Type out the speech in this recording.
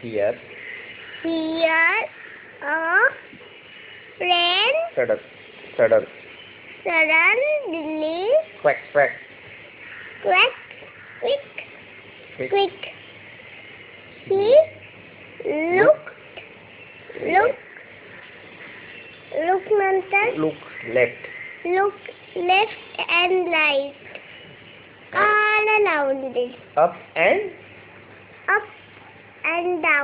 Here. Here a friend Suddenly. Quack, quack. quack, quick, Quick. quick. He looked नंतर Look left. look left and right all around it. Up and Up and down.